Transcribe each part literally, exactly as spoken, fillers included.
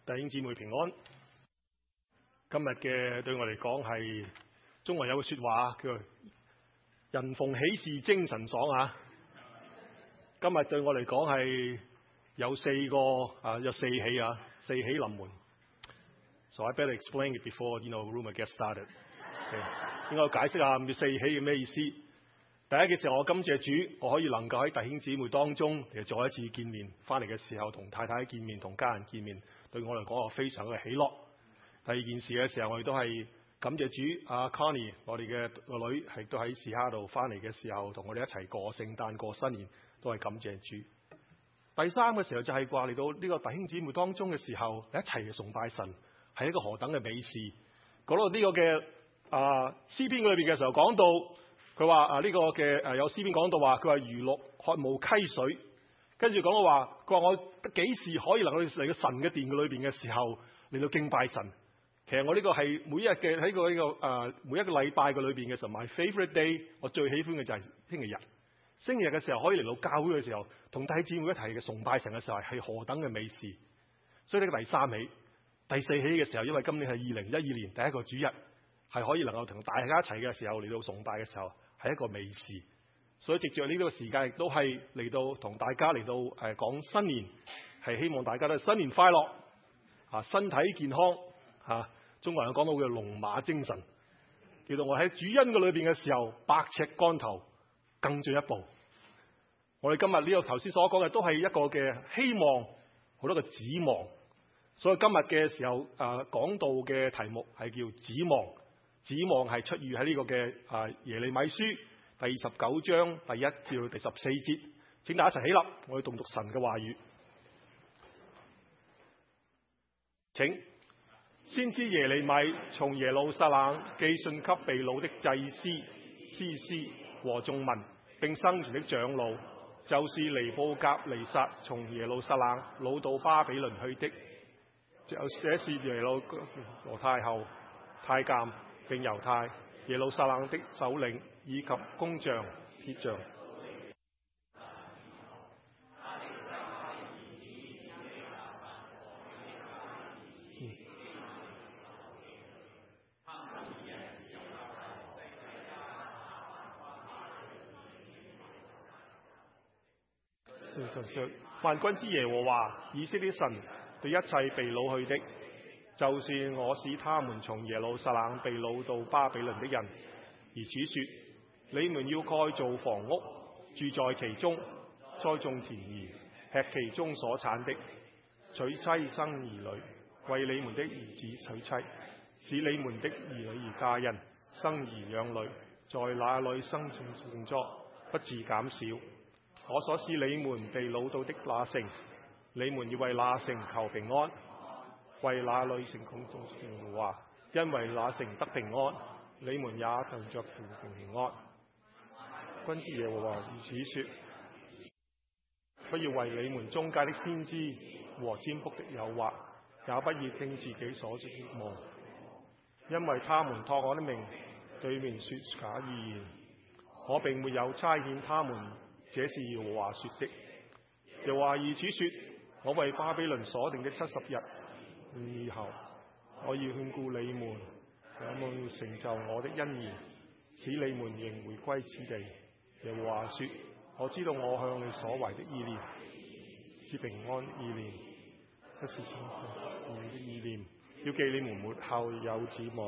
弟兄姊妹平安。今日嘅對我嚟講係中文有句說話叫人逢喜事精神爽啊。今日對我嚟講係有四個啊，有四喜啊，四喜臨門。So I better explain it before you know rumor gets started。Okay. 應該解釋下四喜嘅咩意思。第一嘅時候，我感謝主，我可以能夠喺弟兄姊妹當中嚟再一次見面。翻嚟嘅時候，同太太見面，同家人見面，對我嚟講我非常嘅喜樂。第二件事嘅時候，我亦都係感謝主，阿 Connie 我哋嘅個女係都喺時刻度翻嚟嘅時候，同我哋一齊過聖誕、過新年，都係感謝主。第三個時候就係話嚟到呢個弟兄姊妹當中嘅時候，一齊崇拜神，係一個何等嘅美事。講到呢個嘅啊詩篇裏邊嘅時候講到。佢話啊呢、這個嘅誒、啊、有詩篇講到話，佢話如鹿渴慕溪水，跟住講到話，佢話我幾時可以能夠嚟到神嘅殿嘅裏邊嘅時候嚟到敬拜神。其實我呢個係每一日嘅喺個呢、這個誒、呃、每一個禮拜嘅裏邊嘅時候 ，my favourite day，我最喜歡嘅就係星期日。星期日嘅時候可以嚟到教會嘅時候，同弟兄姊妹一齊嘅崇拜神嘅時候係何等嘅美事。所以呢個第三喜，第四喜嘅時候，因為今年係二零一二年第一個主日，係可以能夠同大家一齊嘅時候嚟到崇拜嘅時候。係一個美事，所以藉着呢個時間亦都係嚟到同大家嚟到誒講新年，係希望大家都新年快樂，啊身體健康，吓、啊、中國人講到嘅龍馬精神，叫到我喺主恩嘅裏邊嘅時候百尺竿頭更進一步。我哋今日呢個頭先所講嘅都係一個嘅希望，好多嘅指望，所以今日嘅時候誒講到嘅題目係叫指望。指望係出於喺呢個嘅啊耶利米書第二十九章第一至到第十四節，請大家一齊起立，我哋誦讀神嘅話語。請先知耶利米從耶路撒冷寄信給被擄的祭司、司師和眾民，並生存的長老，就是尼布甲尼撒從耶路撒冷擄到巴比倫去的，就這是耶路和太后、太監。並猶太、耶路撒冷的首領以及工匠、鐵匠。萬軍之耶和華以色列神對一切被擄去的，就是我使他們從耶路撒冷被擄到巴比倫的人，而主說：你們要蓋造房屋，住在其中，栽種田園，吃其中所產的，娶妻生兒女，為你們的兒子娶妻，使你們的兒女兒嫁人，生兒養女，在那裏生存存作，不致減少。我所使你們被擄到的那城，你們要為那城求平安。為那裏城共中平話，因為那城得平安，你們也憑着平平安。軍之耶和華如此說：不要為你們中間的先知和占卜的誘惑，也不要聽自己所說的夢，因為他們託我的名對面說假預言。我並沒有差遣他們，這是耶和華說的。耶和華如此說：我為巴比倫所定的七十日以後，我要眷顧你們，我們成就我的恩言，使你們仍回歸此地。耶和華說：我知道我向你所懷的意念是平安意念，不是衝突你的意念，要記你們末後有指望。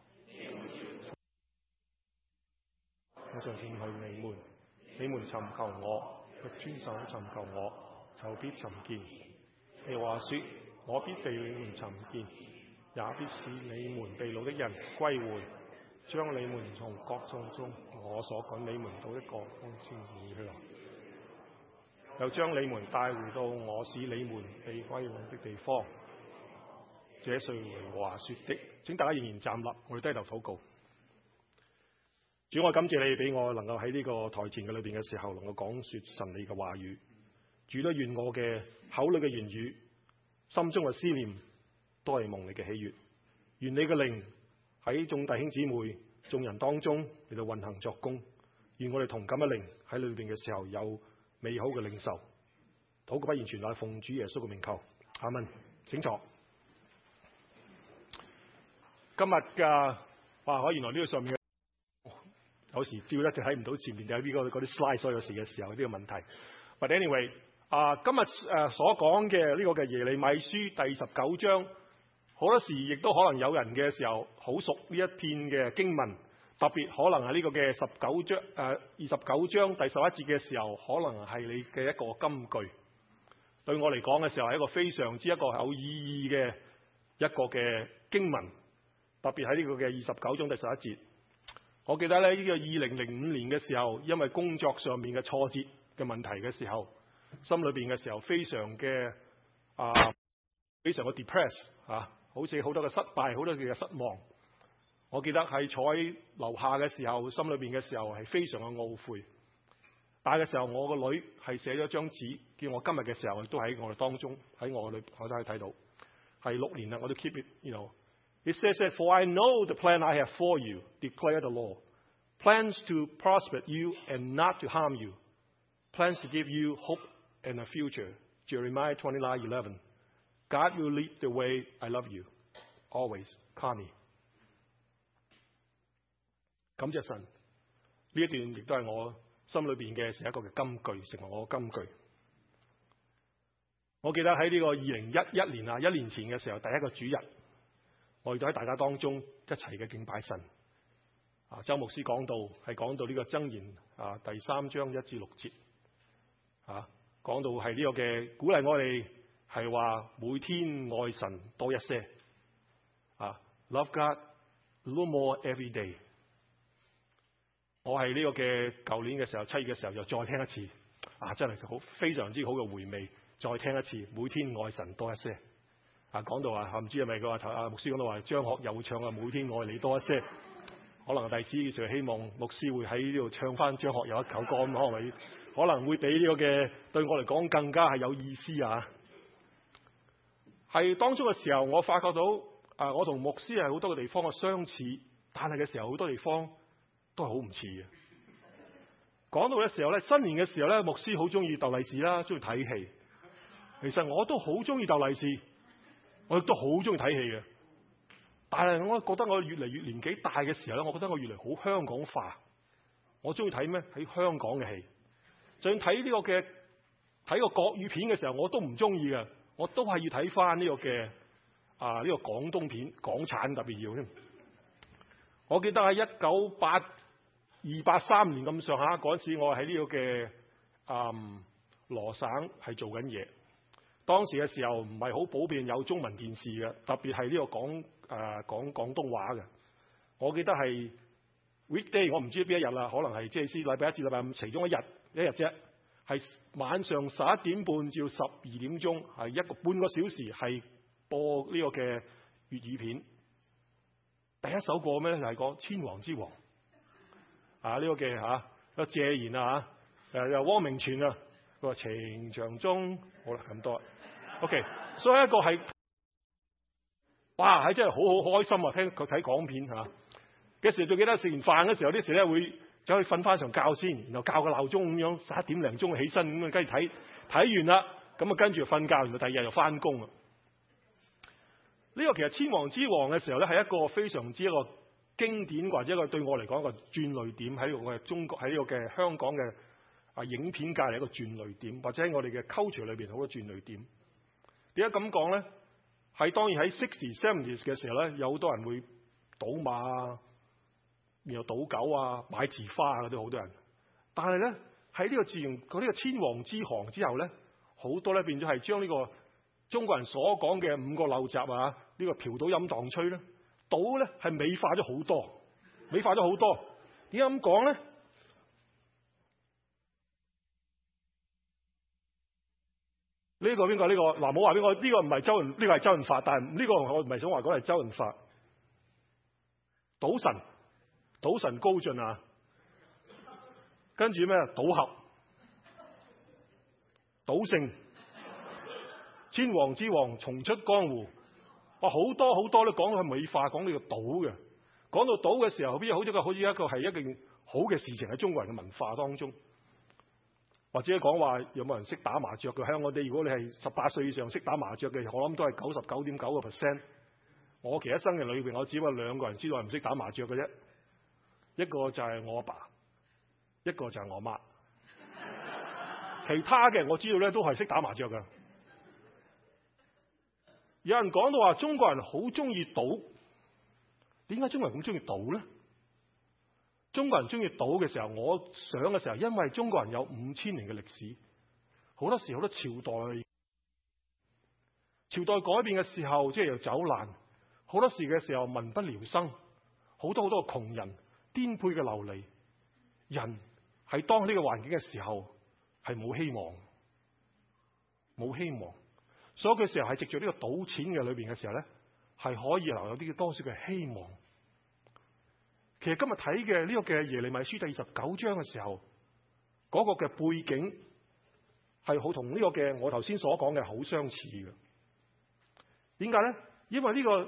我就應許你們，你們尋求我，若專心尋求我，就必尋見。耶和華說：我必被你們尋見，也必使你們被擄的人歸回，將你們從各眾中我所趕你們到一個安靜而去，又將你們帶回到我使你們被歸往的地方。這是耶和華說的。請大家仍然站立，我哋低頭禱告。主，我感謝你俾我能夠喺呢個台前嘅裏邊嘅時候，能夠講說神你嘅話語。主都願我嘅口裏嘅言語，心中嘅思念都係蒙你嘅喜悅，願你嘅靈喺眾弟兄姊妹、眾人當中嚟到運行作工，願我哋同感嘅靈喺裏邊嘅時候有美好嘅領受。禱告不完全乃奉主耶穌嘅名求，阿門。請坐。 今日嘅哇，可原來呢個上面嘅有時照一直睇唔到前面有呢個嗰啲 slide， 所以有時嘅時候呢個問題。But anyway， 啊，今日誒所講嘅呢個嘅耶利米書第十九章，好多時亦都可能有人嘅時候好熟呢一篇嘅經文，特別可能係呢個嘅十九章誒二十九章第十一節嘅時候，可能係你嘅一個金句。對我嚟講嘅時候係一個非常之一個有意義嘅一個嘅經文，特別喺呢個嘅二十九章第十一節。我記得咧呢個二零零五年嘅時候，因為工作上面嘅挫折嘅問題嘅時候，心裏邊嘅時候非常嘅啊，非常嘅 depress 啊，好似好多嘅失敗，好多嘅失望。我記得係坐喺樓下嘅時候，心裏邊嘅時候係非常嘅懊悔。但係嘅時候，我個女係寫咗張紙，叫我今日嘅時候都喺我哋當中，喺我裏我都可以睇到，係六年啦，我都 keep it，you know。It says that for I know the plan I have for you, declare the Lord, plans to prosper you and not to harm you, plans to give you hope and a future. Jeremiah twenty-nine eleven. God will lead the way. I love you, always, Connie。感謝神，呢一段亦都係我心裏邊嘅成一個嘅金句，成為我嘅金句。我記得喺呢個二零一一年啊，一年前嘅時候，第一個主日，我亦都喺大家當中一齊嘅敬拜神。啊，周牧師講到係講到呢個箴言啊第三章一至六節，啊講到係呢個嘅鼓勵我哋係話每天愛神多一些，啊 Love God a little more every day。我係呢個嘅舊年嘅時候，七月嘅時候又再聽一次，啊真係好非常之好嘅回味，再聽一次每天愛神多一些。啊講到話唔知係咪佢話啊牧師講到話張學友唱啊每天愛你多一些，可能第時就希望牧師會喺呢度唱翻張學友一首歌咁，可能可能會比呢個嘅對我嚟講更加係有意思啊！係當中嘅時候，我發覺到啊，我同牧師係好多嘅地方嘅相似，但係嘅時候好多地方都係好唔似嘅。講到嘅時候咧，新年嘅時候咧，牧師好中意逗利是啦，中意睇戲。其實我都好中意逗利是，我亦都好中意睇戲嘅。但係我覺得我越嚟越年紀大嘅時候咧，我覺得我越嚟好香港化。我中意睇咩？睇香港嘅戲。就算睇呢個嘅睇個國語片嘅時候，我都唔中意嘅。我都係要睇翻呢個嘅啊呢個廣東片，港產特別要添。我記得喺一九八二八三年咁上下嗰陣時，我喺呢個嘅嗯羅省係做緊嘢。當時嘅時候唔係好普遍有中文電視嘅，特別係呢個講誒、呃、講廣東話嘅。我記得係 weekday， 我唔知邊一日啦，可能係即係先禮拜一至禮拜五其中一日一日啫。係晚上十一點半至十二點鐘，係一個半個小時係播呢個嘅粵語片。第一首歌咩咧？就係講《千王之王》啊！呢、這個嘅嚇有謝賢啊嚇，誒又汪明荃啊，佢話情場中好啦咁多。OK， 所以一個係哇係真係好好開心啊！聽佢睇港片嚇嘅時候，最記得食完飯嘅時候，啲時咧會走去瞓翻場覺先，然後校個鬧鐘咁樣，十一點零鐘起身咁啊，跟住睇睇完啦，咁啊跟住就瞓覺，然後第二日又翻工啊。呢、這個其實《千王之王》嘅時候咧，係一個非常之一個經典，或者一個對我嚟講一個轉捩點，喺我哋中國喺呢個嘅香港嘅啊影片界嚟一個轉捩點，或者喺我哋嘅 culture 裏邊好多轉捩點。點解咁講咧？係當然喺 sixties seventies 嘅時候咧，有好多人會賭馬啊，然後賭狗啊，買字花啊嗰啲好多人。但係咧喺呢個自然嗰呢個千王之行之後咧，好多咧變咗係將呢個中國人所講嘅五個陋習啊，呢個嫖賭飲蕩吹咧，賭咧係美化咗好多，美化咗好多。點解咁講咧？呢個邊個？呢個嗱，冇話邊個？呢個唔係周潤，呢個係周潤發，但係呢個我唔係想話講係周潤發。賭神，賭神高進啊！跟住咩？賭俠、賭聖、千王之王重出江湖。哇，好多好多都講到美化，講呢個賭嘅。講到賭嘅時候，邊有好似一個好似一個係一件好嘅事情喺中國人嘅文化當中。或者講話有冇人識打麻雀嘅？喺我哋如果你係十八歲以上識打麻雀嘅，我諗都係九十九點九個 percent。 我其他生人裏邊，我只不過兩個人知道係唔識打麻雀嘅啫，一個就係我阿爸，一個就係我媽。其他嘅我知道咧都係識打麻雀㗎。有人講到話中國人好中意賭，點解中國人咁中意賭咧？中國人中意賭嘅時候，我想嘅時候，因為中國人有五千年嘅歷史，好多時好多朝代，朝代改變嘅時候，即係又走難，好多時嘅時候民不聊生，好多好多窮人顛沛嘅流離，人喺當呢個環境嘅時候係冇希望，冇希望。所以嘅時候係藉住呢個賭錢嘅裏邊嘅時候咧，係可以留有啲多少嘅希望。其實今日睇嘅呢個嘅耶利米書第二十九章嘅時候，嗰個嘅背景係好同呢個嘅我頭先所講嘅好相似嘅。點解咧？因為呢個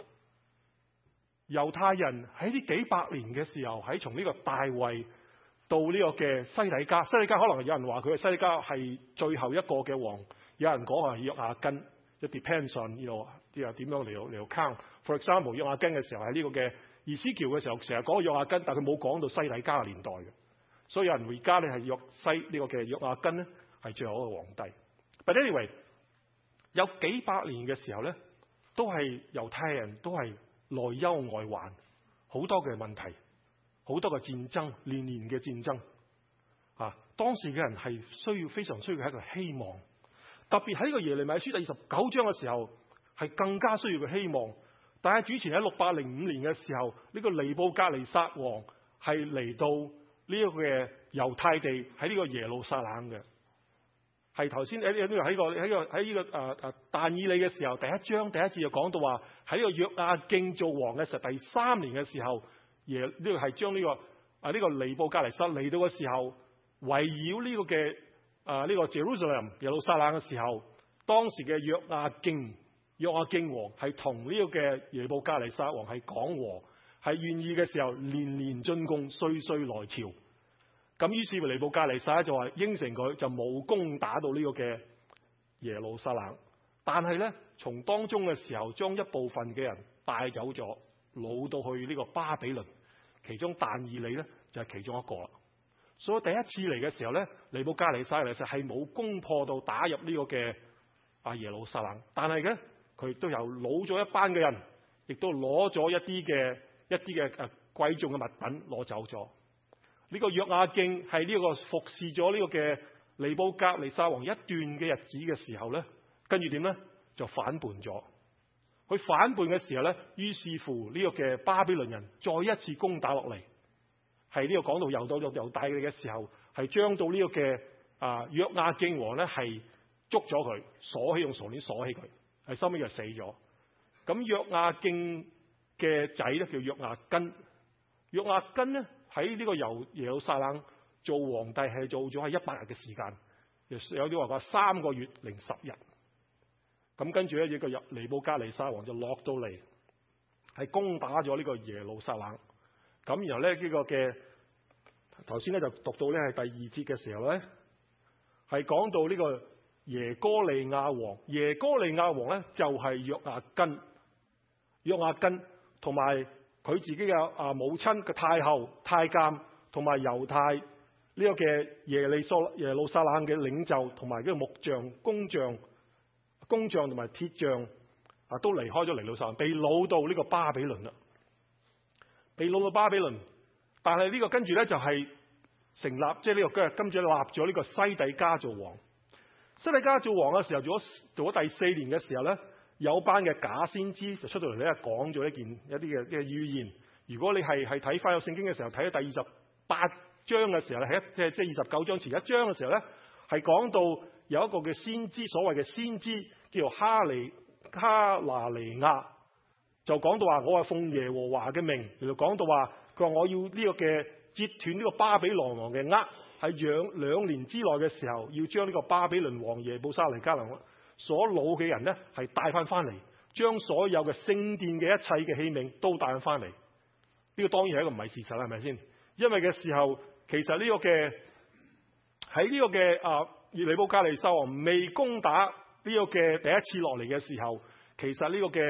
猶太人喺呢幾百年嘅時候，喺從呢個大衛到呢個嘅西底家，西底家可能有人話佢嘅西底家係最後一個嘅王。有人講係約亞根，就 depends on 呢度啲啊點樣嚟到嚟到 count。For example， 約亞根嘅時候喺呢個嘅以斯喬嘅時候，成日講約亞根，但係佢冇講到西底家嘅年代嘅。所以有人而家咧係約西呢個嘅約亞根咧係最後一個皇帝。But anyway， 有幾百年嘅時候咧，都係猶太人都係內憂外患，好多嘅問題，好多嘅戰爭，年年嘅戰爭。啊，當時嘅人係需要非常需要係一個希望。特別喺呢個耶利米書第二十九章嘅時候，係更加需要嘅希望。但係主前喺六百零五年嘅時候，呢、這個尼布甲尼撒王係嚟到呢一個嘅猶太地，喺呢個耶路撒冷嘅。係頭先喺呢個喺個喺個喺呢個誒誒但以理嘅時候，第一章第一節就講到話喺呢個約亞敬做王嘅時候，第三年嘅時候，耶呢、這個係將呢個啊呢、這個尼布甲尼撒嚟到嘅時候，圍繞呢個嘅。啊！呢、這個 Jerusalem 耶路撒冷嘅時候，當時嘅約亞敬約亞敬王係同呢個嘅尼布甲尼撒王係講和，係願意嘅時候年年進貢，歲歲來朝。咁於是乎尼布甲尼撒就話應承佢，就冇攻打到呢個嘅耶路撒冷。但係咧，從當中嘅時候將一部分嘅人帶走咗，擄到去呢個巴比倫。其中但以理咧就係、是、其中一個啦。所以第一次嚟嘅時候咧，尼布甲尼撒嚟嘅時候係冇攻破到打入呢個嘅啊耶路撒冷，但係咧佢亦都有攞咗一班嘅人，亦都攞咗一啲嘅一啲嘅誒貴重嘅物品攞走咗。呢、這個約亞敬係呢個服侍咗呢個嘅尼布甲尼撒王一段嘅日子嘅時候咧，跟住點咧就反叛咗。佢反叛嘅時候咧，於是乎呢個嘅巴比倫人再一次攻打落嚟。係呢個講到猶到猶大嘅時候，係將到呢個嘅啊約亞敬王咧係捉咗佢，鎖起用鎖鏈鎖起佢，係收尾就死咗。咁約亞敬嘅仔咧叫約亞根，約亞根咧喺呢個由耶路撒冷做皇帝係做咗係一百日嘅時間，有啲話話三個月零十日。咁跟住咧，呢個尼布甲尼撒王就落到嚟，係攻打咗呢個耶路撒冷。咁然後咧呢、這個嘅頭先咧就讀到咧係第二節嘅時候咧，係講到呢個耶哥利亞王，耶哥利亞王咧就係約亞根，約亞根同埋佢自己嘅啊母親嘅太后太監，同埋猶太呢個嘅耶利索耶路撒冷嘅領袖，同埋呢個木匠工匠工匠同埋鐵匠啊，都離開咗尼布撒冷，被擄到呢個巴比倫啦。被擄到巴比倫，但係呢個跟住咧就係成立，即係呢個跟住立咗呢個西底家做王。西底家做王嘅時候，做咗做咗第四年嘅時候咧，有班嘅假先知就出到嚟咧，講咗一件一啲嘅嘅預言。如果你係係睇翻有聖經嘅時候，睇到第二十八章嘅時候咧，係一即係即係二十九章前一章嘅時候咧，係講到有一個嘅先知，所謂嘅先知叫做哈利哈拿尼亞。就講到話，我係奉耶和華嘅名嚟到講到話，佢話我要呢個嘅截斷呢個巴比倫王嘅軛，喺兩兩年之內嘅時候，要將呢個巴比倫王耶布沙尼加能所擄嘅人呢係帶翻翻嚟，將所有嘅聖殿嘅一切嘅器皿都帶翻嚟。呢、這個當然係一個唔係事實啦，係咪先？因為嘅時候，其實呢個嘅喺呢個嘅啊尼布甲尼撒王未攻打呢個嘅第一次落嚟嘅時候，其實呢個嘅。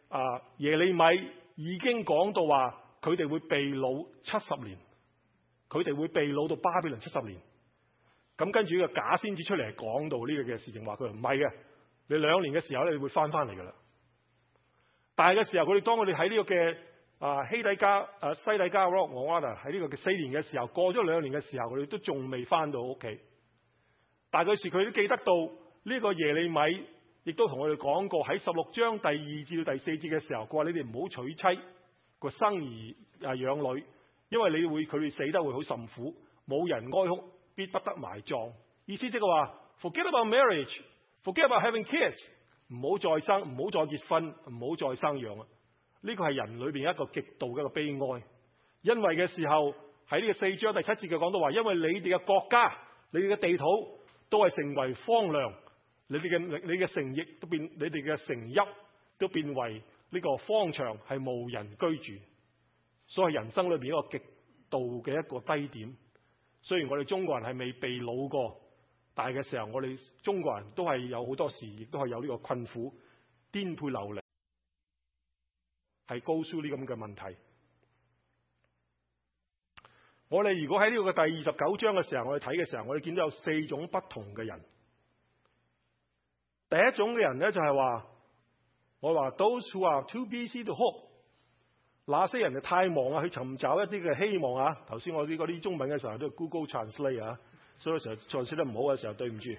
啊耶利米已經講到話佢哋會被擄七十年，佢哋會被擄到巴比倫七十年。咁跟住呢個假先知出嚟講到呢個嘅事情，話佢唔係嘅，你兩年嘅時候咧，你會翻翻嚟噶啦。但係嘅時候，佢哋當佢哋喺呢個嘅啊希底家啊西底家 rock 我話喺呢個嘅四年嘅時候，過咗兩年嘅時候，佢哋都仲未翻到屋企。但係嗰時佢都記得到呢個耶利米，亦都同我哋講過喺十六章第二至到第四節嘅時候，佢話你哋唔好娶妻，個生兒啊養女，因為你會佢哋死得會好甚苦，冇人哀哭，必不得埋葬。意思即係話 forget about marriage，forget about having kids， 唔好再生，唔好再結婚，唔好再生養啊！呢個係人裏邊一個極度嘅一個悲哀。因為嘅時候喺呢個四章第七節嘅講到話，因為你哋嘅國家、你哋嘅地土都係成為荒涼，你哋嘅你嘅城邑都變，你哋嘅城邑都變為呢個荒場，係無人居住。所以人生裏邊一個極度嘅一個低點。雖然我哋中國人係未被擄過，但係嘅時候我哋中國人都係有好多事，亦都係有呢個困苦、顛沛流離，係高書呢咁嘅問題。我哋如果喺呢個第二十九章嘅時候，我哋睇嘅時候，我哋見到有四種不同嘅人。第一種嘅人咧就係話，我話 those who are too busy to hope， 那些人就太忙啊，去尋找一啲嘅希望啊。頭先我啲嗰啲中文嘅時候都 Google Translate 啊，所以有時候 translate 得唔好嘅時候，對唔住。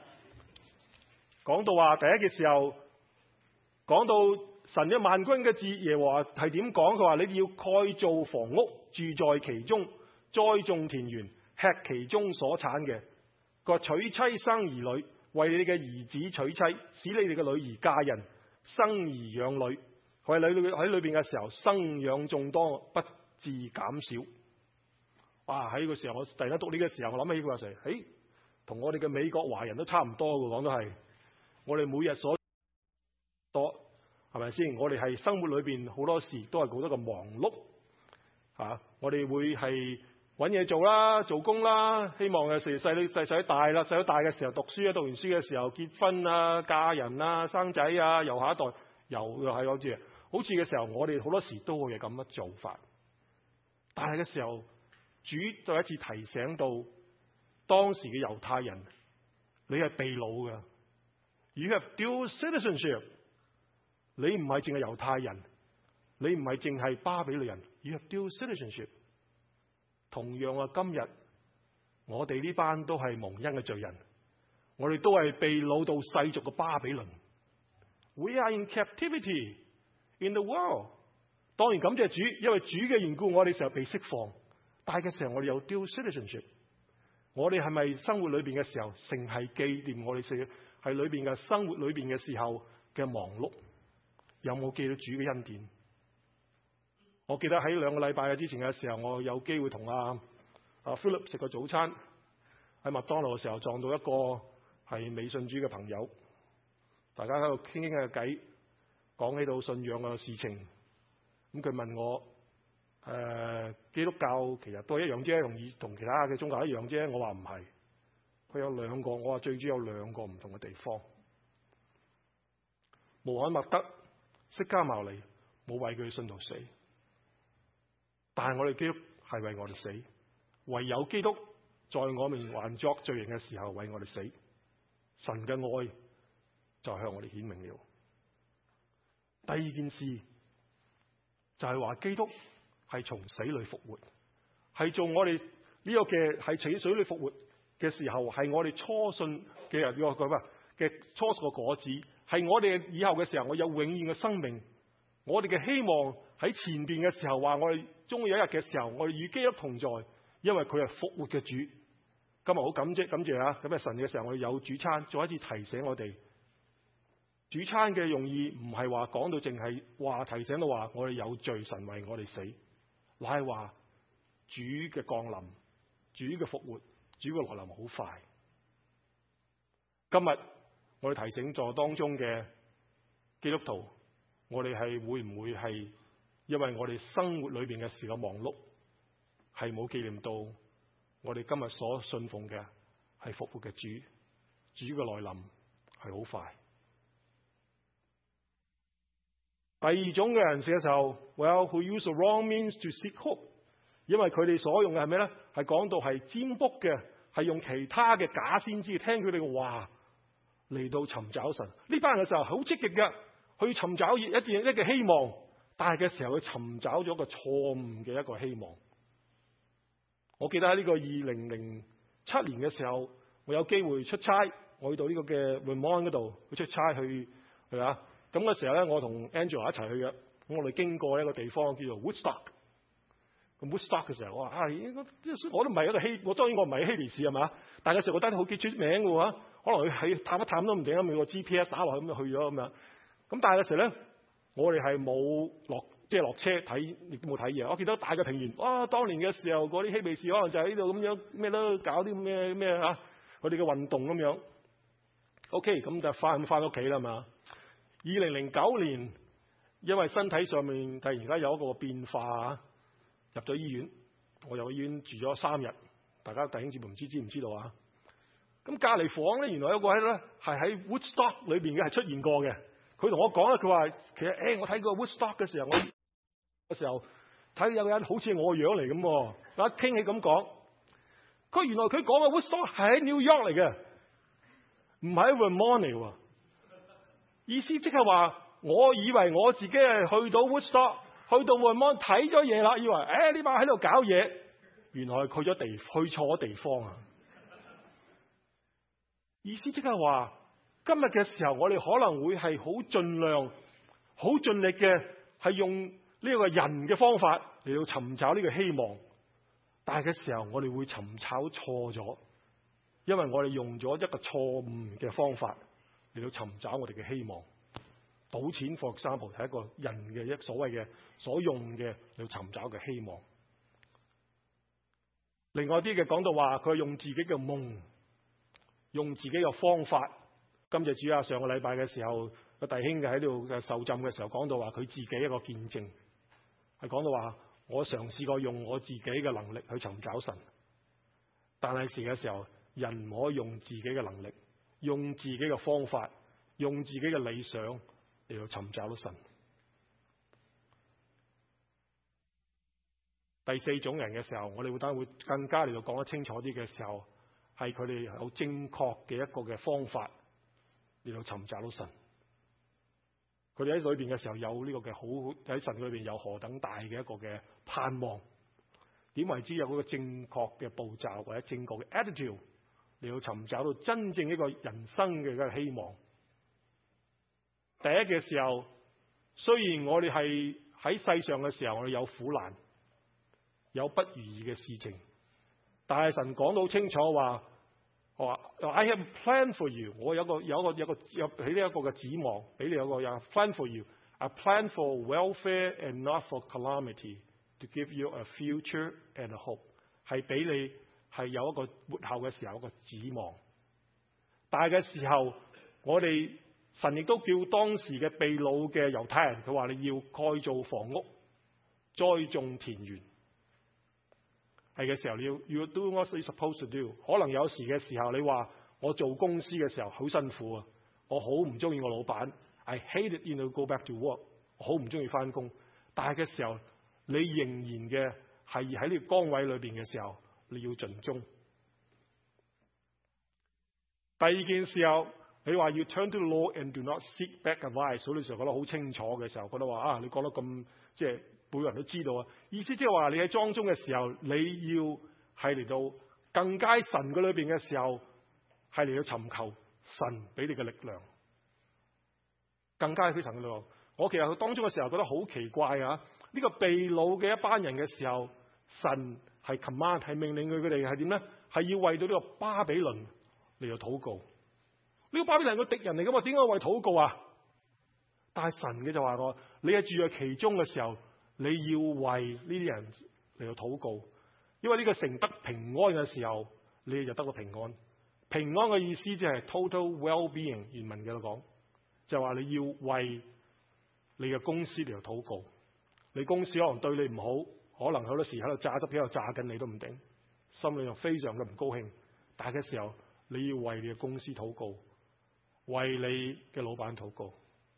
講到話第一嘅時候，講到神嘅萬軍嘅字耶和華係點講？佢話你哋要蓋造房屋，住在其中，栽種田園，吃其中所產嘅。佢話娶妻生兒女，為你嘅兒子娶妻，使你哋嘅女兒嫁人，生兒養女。佢喺裏喺裏邊嘅時候，生養眾多，不致減少。哇！喺呢個時候，我突然間讀呢個時候，我諗起個時，誒，同我哋嘅美國華人都差唔多嘅，講都係。我哋每日所多係咪先？我哋係生活裏邊好多事都係好多個忙碌嚇、啊。我哋會係揾嘢做啦，做工啦，希望嘅時細細細大啦，細大嘅時候讀書啊，讀完書嘅時候結婚啊、嫁人啊、生仔啊，又下一代又又係好似好似嘅時候，我哋好多時都會係咁樣做法。但係嘅時候，主再一次提醒到當時嘅猶太人，你係被擄嘅。You have dual citizenship。你唔係淨係猶太人，你唔係淨係巴比倫人。You have dual citizenship。同樣啊，今日我哋呢班都係蒙恩嘅罪人，我哋都係被擄到世俗嘅巴比倫。We are in captivity in the world。當然感謝主，因為主嘅緣故，我哋成日被釋放。但係嘅時候，我哋有 dual citizenship。我哋係咪生活裏邊嘅時候，成係紀念我哋成係裏邊嘅生活裏邊嘅時候嘅忙碌？有冇記到主嘅恩典？我記得喺兩個禮拜嘅之前嘅時候，我有機會同阿阿 Philip 食個早餐，喺麥當勞嘅時候撞到一個係未信主嘅朋友，大家喺度傾傾嘅偈，講起到信仰嘅事情。咁佢問我：誒、呃、基督教其實都係一樣啫，同以同其他嘅宗教一樣啫。我話唔係，佢有兩個。我話最主要有兩個唔同嘅地方。穆罕默德、釋迦牟尼冇為佢信徒死，但係我哋基督係為我哋死。唯有基督在我們還作罪人嘅時候為我哋死，神嘅愛就向我哋顯明了。第二件事就係話基督係從死裏復活，係做我哋呢個嘅係從死裏復活嘅時候，係我哋初信嘅人個個乜嘅初熟嘅果子，係我哋以後嘅時候，我有永遠嘅生命。我哋嘅希望喺前邊嘅時候，話我哋終有一日嘅時候，我哋與基督同在，因為佢係復活嘅主。今日好感激感謝啊！咁啊神嘅時候，我哋有主餐，再一次提醒我哋，主餐嘅用意唔係話講到淨係話提醒到話我哋有罪，神為我哋死，乃係話主嘅降臨、主嘅復活、主嘅來臨好快。今日我哋提醒在當中嘅基督徒，我哋係會唔會係因為我哋生活裏邊嘅時間忙碌，係冇紀念到我哋今日所信奉嘅係復活嘅主，主嘅來臨係好快。 第二種嘅人士嘅時候 ，well who use the wrong means to seek hope， 因為佢哋所用嘅係咩咧？係講到係占卜嘅，係用其他嘅假先知聽佢哋嘅話嚟到尋找神。呢班人嘅時候好積極嘅去尋找一件一個希望，但係嘅時候佢尋找咗個錯誤嘅一個希望。我記得喺呢個二零零七年嘅時候，我有機會出差，我去到呢個嘅 Vermont 嗰度去出差去係嘛。咁嘅時候咧，我同 Angela 一齊去嘅。咁我哋經過一個地方叫做 Woodstock。咁 Woodstock 嘅時候，我話啊，我都唔係一個希，我當然我唔係希利士係嘛。但係嘅時候，我覺得好幾出名嘅喎，可能佢喺探一探都唔定，咁個 G P S 打落去咁就去咗咁樣。咁但係嘅時候咧，我哋係冇落，即係落車睇，亦都冇睇嘢。我見到大嘅平原，哇！當年嘅時候，嗰啲希利士可能就喺呢度咁樣咩都搞啲咩咩嚇，佢哋嘅運動咁樣。OK，咁就翻翻屋企啦嘛。二零零九年，因為身體上面突然間有一個變化，入咗醫院，我入醫院住咗三日。大家弟兄姊妹唔知知唔知道啊？咁隔離房咧，原來有一個咧係喺 Woodstock 裏邊嘅係出現過嘅。佢同我講咧，佢話其實誒、欸，我睇過 Woodstock 嘅時候，我嘅時候睇有個人好似我個樣嚟咁。我一傾起咁講，佢原來佢講嘅 Woodstock 係喺 New York 嚟嘅，唔係喺 Vermont 嚟喎。意思即係話，我以為我自己係去到 Woodstock， 去到 Vermont 睇咗嘢啦，以為誒呢班喺度搞嘢，原來去咗地去錯地方啊！意思即係話，今日嘅時候，我哋可能會係好盡量、好盡力嘅，係用呢個人嘅方法嚟到尋找呢個希望，但係嘅時候，我哋會尋找錯咗，因為我哋用咗一個錯誤嘅方法嚟到尋找我哋嘅希望。賭錢 for example 係一個人嘅一所謂嘅所用嘅嚟尋找嘅希望。另外啲嘅講到話，佢係用自己嘅夢，用自己嘅方法。今日主啊，上個禮拜嘅時候，個弟兄嘅喺度嘅受浸嘅時候講到話，佢自己一個見證，係講到話，我嘗試過用我自己嘅能力去尋找神，但係時嘅時候，人唔可以用自己嘅能力，用自己嘅方法，用自己嘅理想嚟到尋找到神。第四種人嘅時候，我哋會等會更加嚟到講得清楚啲嘅時候，係佢哋有正確嘅一個嘅方法嚟到尋找到神。佢哋喺裏邊嘅時候有呢個嘅好，喺神裏邊有何等大嘅一個嘅盼望？點為之有嗰個正確嘅步驟或者正確嘅 attitude 嚟到尋找到真正一個人生嘅一個希望？第一嘅時候，雖然我哋係喺世上嘅時候，我哋有苦難，有不如意嘅事情，但係神講到清楚話，我話 I have a plan for you， 我有個有一個有一個有俾呢一個嘅指望，俾你有個有 plan for you，a plan for welfare and not for calamity，to give you a future and a hope， 係俾你係有一個活後嘅時候一個指望。但係嘅時候，我哋神亦都叫當時嘅被擄嘅猶太人，佢話你要蓋造房屋，栽種田園。係嘅時候，你要要 do what you're supposed to do。可能有時嘅時候，你話我做公司嘅時候好辛苦啊，我好唔中意我老闆 ，I hate it to go back to work， 我好唔中意翻工。但係嘅時候，你仍然嘅係喺呢個崗位裏邊嘅時候，你要盡忠。第二件事候，你話要 turn to the Lord and do not seek back advice， 所以你時候覺得好清楚嘅時候，覺得話啊，你講得咁即係。每個人都知道啊，意思即係話你喺莊中嘅時候，你要係嚟到更加神嘅裏邊嘅時候，係嚟到尋求神俾你嘅力量，更加喺神嘅力量。我其實喺當中嘅時候覺得好奇怪啊！呢個被擄嘅一班人嘅時候，神係 command 係命令佢佢哋係點咧？係要為到呢個巴比倫嚟到禱告。呢個巴比倫個敵人嚟噶嘛？點解為禱告啊？但係神嘅就話我，你係住喺其中嘅時候。你要為呢啲人嚟到禱告，因為呢個城得平安嘅時候，你就得到平安。平安嘅意思即係 total well-being， 原文嘅講，就話你要為你嘅公司嚟到禱告。你公司可能對你唔好，可能好多時喺度炸汁喺度炸緊你都唔定，心裏又非常嘅唔高興。但係嘅時候，你要為你嘅公司禱告，為你嘅老闆禱告，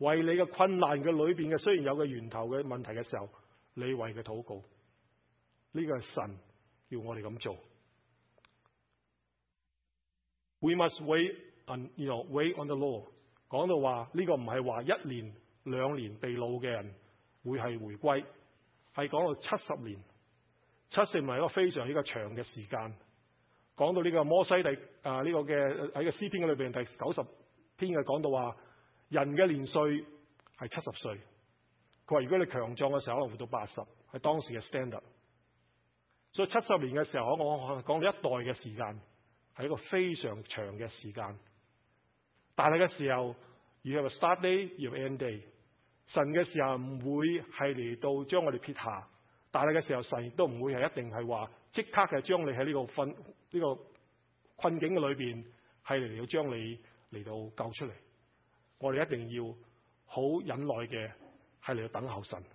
為你嘅困難嘅裏邊嘅雖然有個源頭嘅問題嘅時候，你為佢禱告。呢個係神叫我哋咁做。We must wait on, you know, wait on the Lord。講到話呢個唔係話一年兩年被擄嘅人會係回歸，係講到七十年。七十年係一個非常一個長嘅時間。講到呢個摩西第啊呢個嘅喺個詩篇嘅裏邊第九十篇嘅講到話，人嘅年歲係七十歲。佢話如果你強壯嘅時候可能活到八十，係當時嘅 standard。所以七十年嘅時候，我我講到一代嘅時間係一個非常長嘅時間。但係嘅時候，you have a start day, you have an end day。神嘅時候唔會係嚟到將我哋撇下，但係嘅時候神亦都唔會係一定係話即刻係將你喺呢個困呢個困境嘅裏邊係嚟到將你嚟到救出嚟。我哋一定要好忍耐嘅係嚟到等候神。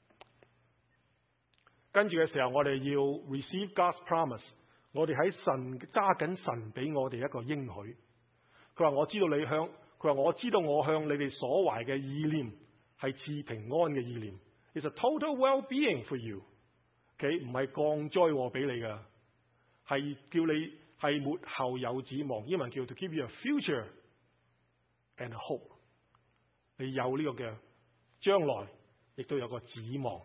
跟住嘅時候，我哋要 receive God's promise。我哋喺神揸緊神俾我哋一個應許。佢話我知道你向，佢話我知道我向你哋所懷嘅意念係賜平安嘅意念。It's a total well-being for you。佢唔係降災禍俾你噶，係叫你係末後有指望。英文叫 to give you a future and a hope。你有呢個嘅將來，亦都有個指望。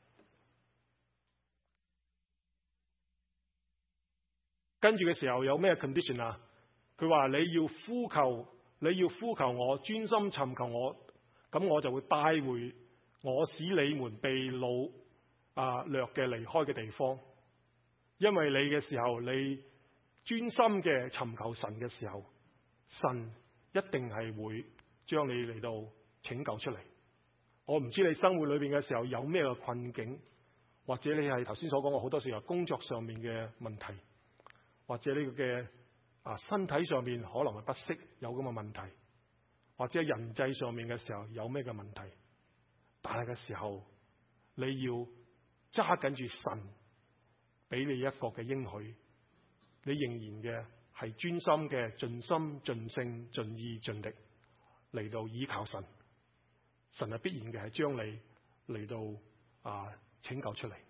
跟住嘅時候有咩 condition 啊？佢話你要呼求，你要呼求我，專心尋求我，咁我就會帶回我使你們被擄啊掠嘅離開嘅地方。因為你嘅時候，你專心嘅尋求神嘅時候，神一定係會將你嚟到拯救出嚟。我唔知你生活裏邊嘅時候有咩嘅困境，或者你係頭先所講嘅好多時候工作上面嘅問題。或者呢個嘅啊身體上面可能係不適有咁嘅問題，或者人際上面嘅時候有咩嘅問題，但係嘅時候你要揸緊住神俾你一個嘅應許，你仍然嘅係專心嘅盡心盡性盡意盡力嚟到依靠神，神係必然嘅係將你嚟到啊拯救出嚟。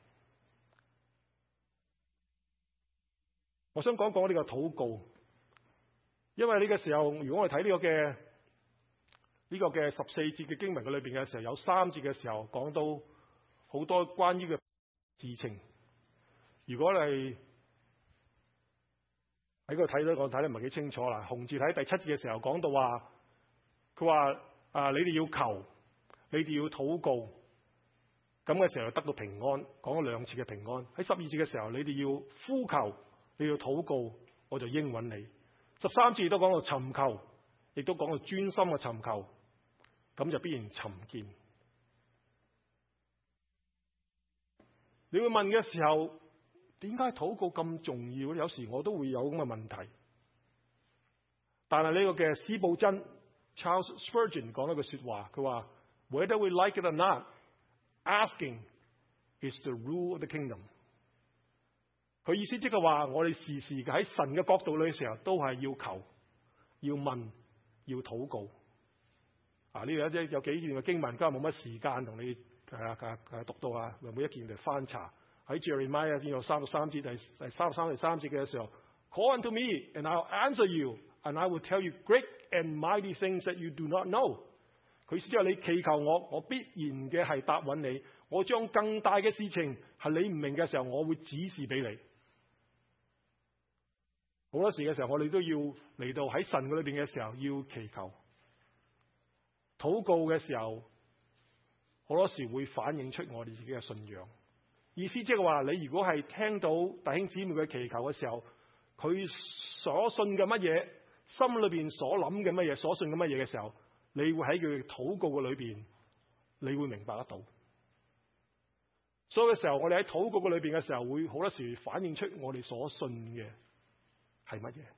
我想講講呢個禱告，因為呢個時候，如果我哋睇呢個嘅呢個嘅十四節嘅經文嘅裏邊嘅時候，有三節嘅時候講到好多關於嘅事情。如果你喺嗰度睇到，我睇得唔係幾清楚啦。紅字睇第七節嘅時候講到話，佢話啊，你哋要求，你哋要禱告，咁嘅時候得到平安，講咗兩次嘅平安。喺十二節嘅時候，你哋要呼求。你要禱告，我就應允你。十三節都講到尋求，亦都講到專心嘅尋求，咁就必然尋見。你會問嘅時候，點解禱告咁重要？有時我都會有咁嘅問題。但係呢個嘅司布真 Charles Spurgeon 講一句說話，佢話 Whether we like it or not, asking is the rule of the kingdom。佢意思即係話，我哋時時喺神嘅角度裏嘅時候，都係要求、要問、要禱告。啊，呢度有啲有幾段嘅經文，今日冇乜時間同你係啊係係讀到啊，每一件嚟翻查。喺 Jeremiah 邊度三十三節第第三十三第三節嘅時候 ，Call unto me and I'll answer you and I will tell you great and mighty things that you do not know。佢意思即係你祈求我，我必然嘅係答允你。我將更大嘅事情係你唔明嘅時候，我會指示俾你。好多時嘅時候，我哋都要嚟到喺神嘅裏邊嘅時候，要祈求、禱告嘅時候，好多時會反映出我哋自己嘅信仰。意思即係話，你如果係聽到弟兄姊妹嘅祈求嘅時候，佢所信嘅乜嘢，心裏邊所諗嘅乜嘢，所信嘅乜嘢嘅時候，你會喺佢禱告嘅裏邊，你會明白得到。所以嘅時候，我哋喺禱告嘅裏邊嘅時候，會好多時反映出我哋所信嘅係乜嘢？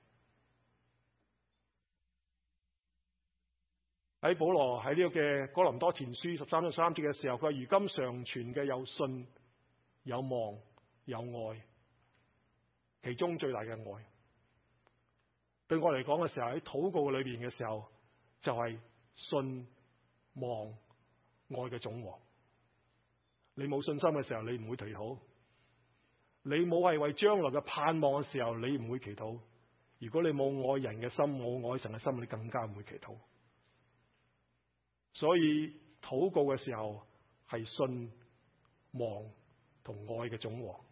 喺保羅喺呢個嘅哥林多前書十三章三節嘅時候，佢話：如今常存嘅有信、有望、有愛，其中最大嘅愛，對我嚟講嘅時候，喺禱告裏邊嘅時候，就係信、 望愛嘅總和。你冇信心嘅時候，你唔會祈禱；你冇係為將來嘅盼望嘅時候，你唔會祈禱。如果你冇愛人嘅心，冇愛神嘅心，你更加唔會祈禱。所以禱告嘅時候係信望同愛嘅總和。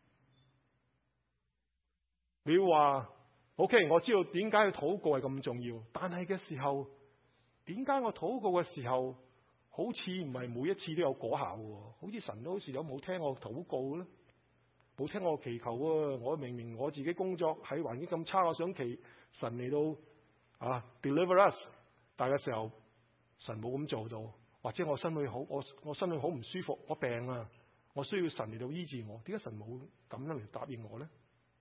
你話 OK， 我知道點解去禱告係咁重要，但係嘅時候，點解我禱告嘅時候好似唔係每一次都有果效嘅？好似神都好似有冇聽我禱告咧，冇聽我祈求啊！我明明我自己工作喺環境咁差，我想祈神嚟到啊 deliver us， 但係嘅時候神冇咁做到，或者我身體好，我我身體好唔舒服，我病啊，我需要神嚟到醫治我，點解神冇咁樣嚟答應我咧？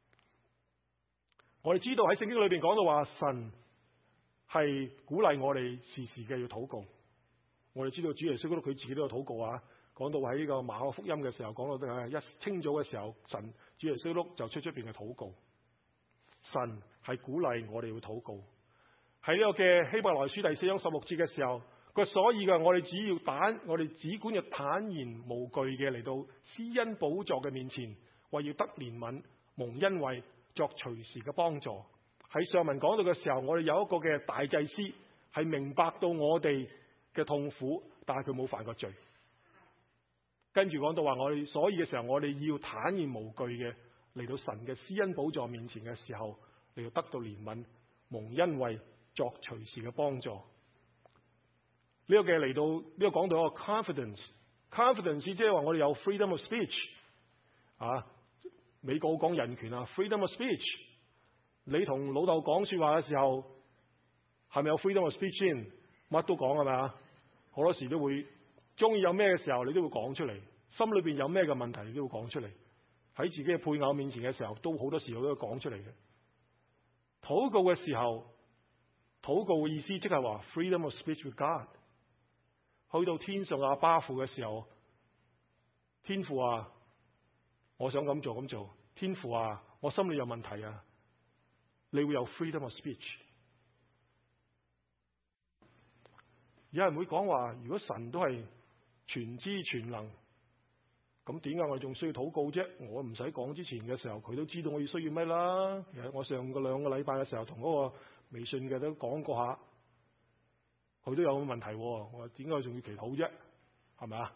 我哋知道喺聖經裏邊講到話，神係鼓勵我哋時時嘅要禱告。我哋知道主耶穌佢自己都有禱告啊。講到喺呢個馬可福音嘅時候，講到係一清早嘅時候，神主耶穌就出出邊嘅禱告。神係鼓勵我哋要禱告。喺呢個嘅希伯來書第四章十六節嘅時候，佢所以嘅我哋只要坦，我哋只管要坦然無懼嘅嚟到施恩寶座嘅面前，為要得憐憫、蒙恩惠、作隨時嘅幫助。喺上文講到嘅時候，我哋有一個嘅大祭司係明白到我哋嘅痛苦，但係佢冇犯過罪。跟住講到話，我哋所以嘅時候，我哋要坦然無懼嘅嚟到神嘅施恩寶座面前嘅時候，嚟到得到憐憫、蒙恩惠、作隨時嘅幫助。呢、這個嘅嚟到呢、這個講到一個 confidence，confidence 即係話我哋有 freedom of speech 啊。美國講人權啊 ，freedom of speech。你同老豆講說話嘅時候，係咪有 freedom of speech 先？乜都講係咪啊？好多時都會中意有咩嘅時候，你都會講出嚟。心裏邊有咩嘅問題，你都會講出嚟。喺自己嘅配偶面前嘅時候，都好多時候都會講出嚟嘅。禱告嘅時候，禱告嘅意思即係話 freedom of speech with God。去到天上阿爸父嘅時候，天父啊，我想咁做咁做。天父啊，我心裏有問題啊，你會有 freedom of speech。有人會講話，如果神都係全知全能，咁點解我哋仲需要禱告啫？我唔使講之前嘅時候，佢都知道我要需要咩啦。其實我上個兩個禮拜嘅時候，同嗰個微信嘅都講過下，佢都有個問題。我話點解我仲要祈禱啫？係咪啊？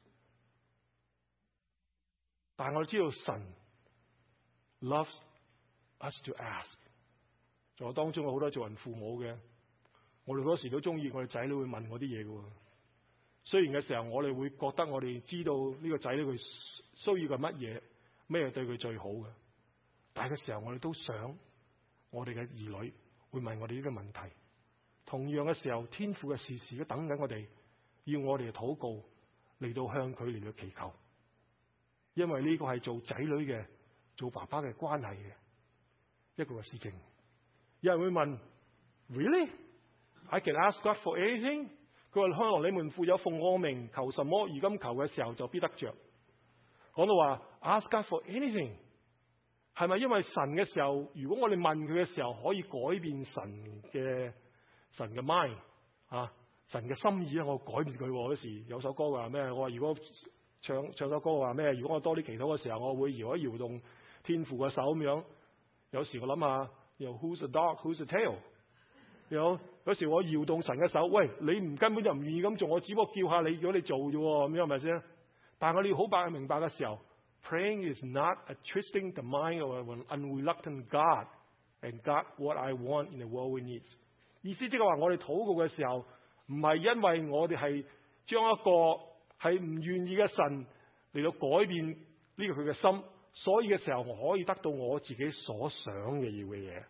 但係我哋知道神 loves us to ask。在我當中有好多做人父母嘅，我哋嗰時都中意我哋仔女會問我啲嘢嘅。雖然嘅時候我哋會覺得我哋知道呢個仔女佢需要嘅乜嘢，咩對佢最好嘅，但係嘅時候我哋都想我哋嘅兒女會問我哋呢個問題。同樣嘅時候，天父嘅時時都等緊我哋，要我哋嘅禱告嚟到向佢嚟到祈求，因為呢個係做仔女嘅、做爸爸嘅關係嘅一個嘅事情。有人會問 ，Really? I can ask God for anything？ 佢話：看來你們父有奉我名求什麼，如今求嘅時候就必得着。講到話 ask God for anything， 係咪因為神嘅時候，如果我哋問佢嘅時候，可以改變神嘅神嘅 mind 啊，神嘅心意咧，我改變佢。嗰時有首歌話咩？我話如果唱唱首歌話咩？如果我多啲祈禱嘅時候，我會搖一搖動天父嘅手咁樣。有時我諗下，又 Who's the dog? Who's the tail？ 有有時我搖動神嘅手，喂，你唔根本就唔願意咁做，我只不過叫下你，如果你做啫，咁樣係咪先？但係我哋要好白明白嘅時候 ，praying is not a twisting the mind of an unreluctant God and got what I want in the world we need。意思即係話，我哋禱告嘅時候，唔係因為我哋係將一個係唔願意嘅神嚟到改變呢個佢嘅心，所以嘅時候我可以得到我自己所想嘅要嘅嘢。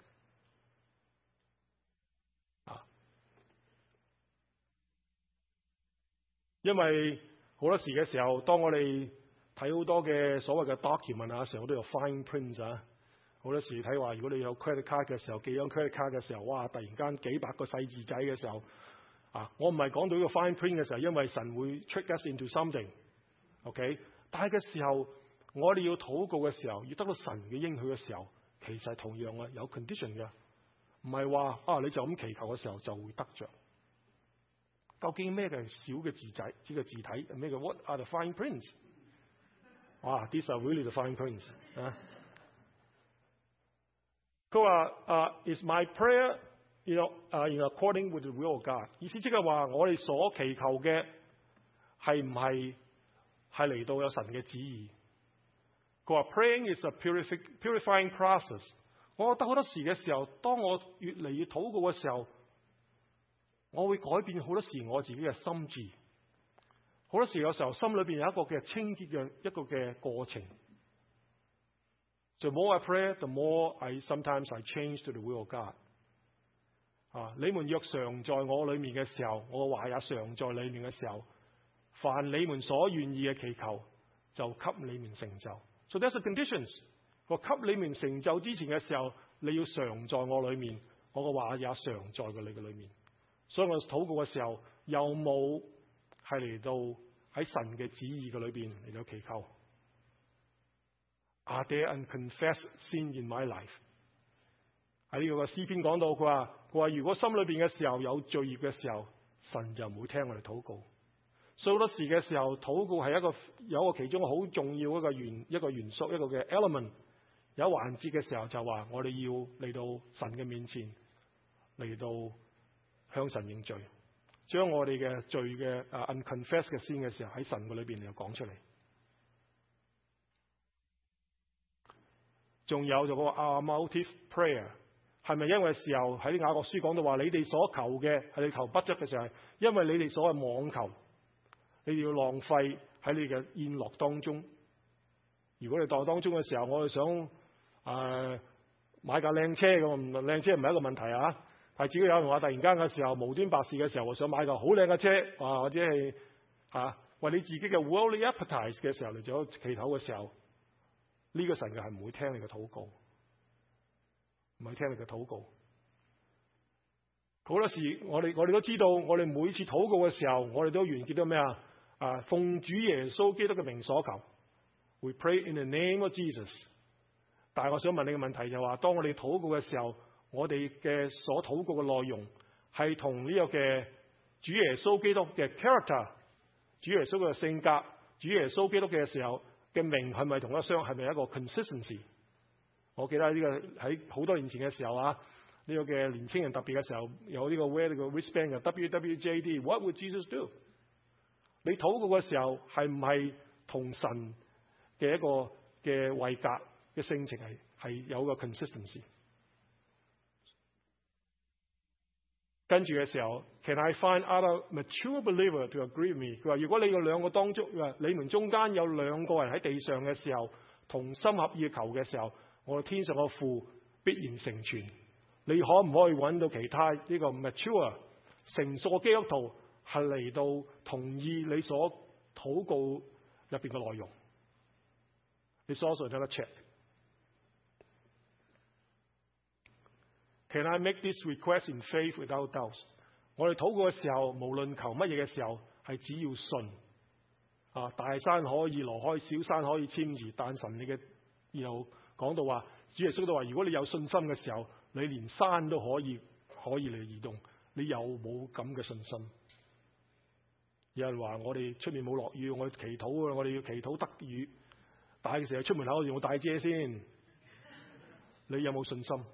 因為好多時嘅時候，當我哋睇好多嘅所謂嘅 document 啊，成日都有 fine print 啊。好多時睇話，如果你有 credit card 嘅時候，寄張 credit card 嘅時候，哇！突然間幾百個細字仔嘅時候，啊！我唔係講到呢個 fine print 嘅時候，因為神會 trick us into something，OK？、Okay？ 但係嘅時候，我哋要禱告嘅時候，要得到神嘅應許嘅時候，其實同樣啊有 condition 嘅，唔係話啊你就咁祈求嘅時候就會得着。 究竟咩嘅小嘅字仔，呢個字體咩嘅 ？What are the fine prints？ 哇 ，these are really the fine prints 啊！佢話啊 ，is my prayer，you know，啊、uh, ，in according with the will of God。意思即係話，我哋所祈求嘅係唔係係嚟到有神嘅旨意？佢話 praying is a purific purifying process。我覺得好多時嘅時候，當我越嚟越禱告嘅時候，我會改變好多時我自己嘅心智。好多時有時候心裏邊有一個嘅清潔嘅一個嘅過程。The more I pray, the more I sometimes I change to the will of God。啊，你們若常在我裏面嘅時候，我話也常在裏面嘅時候，凡你們所願意嘅祈求，就給你們成就。So there's a conditions。我給你們成就之前嘅時候，你要常在我裏面，我嘅話也常在過你嘅裏面。所以我禱告嘅時候，有冇係嚟到喺神嘅旨意嘅裏邊嚟到祈求 ？Are there unconfessed sin in my life？ 喺呢個嘅詩篇講到，佢話佢話如果心裏邊嘅時候有罪孽嘅時候，神就唔會聽我哋禱告。所以好多時嘅時候，禱告係一個有一個其中好重要一個元一個元素一個嘅 element。有環節嘅時候就話我哋要嚟到神嘅面前，嚟到向神認罪，將我哋嘅罪嘅啊 unconfessed 嘅sin嘅時候喺神嘅裏邊嚟講出嚟。仲有就個 our motive prayer 係咪因為時候喺雅各書講到話你哋所求嘅係你求不足嘅時候，係因為你哋所謂妄求，你哋要浪費喺你嘅宴樂當中。如果你待當中嘅時候，我哋想誒、呃、買架靚車咁，靚車唔係一個問題啊。但係只要有人話突然間嘅時候無端白事嘅時候，我想買架好靚嘅車，啊或者係嚇、啊、為你自己嘅 worldly appetite 嘅時候嚟做祈禱嘅時候，呢、這個神嘅係唔會聽你嘅禱告，唔係聽你嘅禱告。好多時我哋我哋都知道，我哋每次禱告嘅時候，我哋都完結到咩啊？啊，奉主耶穌基督嘅名所求。We pray in the name of Jesus。但係我想問你嘅問題就係話，當我哋禱告嘅時候，我哋嘅所禱告嘅內容係同呢個嘅主耶穌基督嘅 character、主耶穌嘅性格、主耶穌基督嘅時候嘅名係咪同一相？係咪一個 consistency？ 我記得呢個喺好多年前嘅時候啊，呢個嘅年青人特別嘅時候有呢個 wear 呢個 wristband 嘅 W W J D。What would Jesus do？ 你禱告嘅時候係唔係同神嘅一個嘅位格嘅性情係係有個 consistency？ 跟住嘅時候 ，Can I find other mature believer to agree with me？ 佢話如果你個兩個當中，你們中間有兩個人喺地上嘅時候同心合意求嘅時候，我哋天上嘅父必然成全。你可唔可以揾到其他呢個 mature 成熟嘅基督徒係嚟到同意你所禱告入邊嘅內容？你所數得得 check。Can I make this request in faith without doubts？ 我哋禱告嘅時候，無論求乜嘢嘅時候，係只要信。啊，大山可以挪開，小山可以遷移，但神你嘅然後講到話，主耶穌都話：如果你有信心嘅時候，你連山都可以可以嚟移動。你有冇咁嘅信心？有人話我哋出面冇落雨，我哋祈禱啊，我哋要祈禱得雨。但係成日出門口用帶遮先，你有冇信心？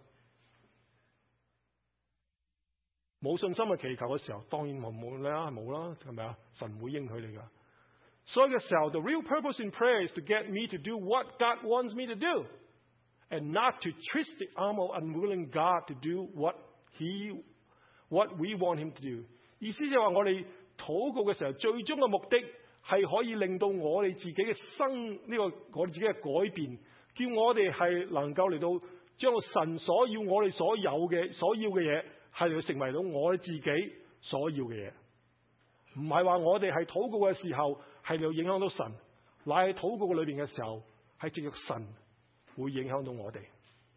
冇信心嘅祈求嘅時候，當然冇冇啦，冇啦，係咪啊？神唔會應許你噶。所以嘅時候 ，the real purpose in prayer is to get me to do what God wants me to do, and not to twist the arm of unwilling God to do what He, what we want Him to do。意思就係話，我哋禱告嘅時候，最終嘅目的係可以令到我哋自己嘅生呢、這個我哋自己嘅改變，叫我哋係能夠嚟到將神所要我哋所有嘅所要嘅嘢，係要成為到我哋自己所要嘅嘢。唔係話我哋係禱告嘅時候係要影響到神，乃係禱告嘅裏邊嘅時候係藉着神會影響到我哋。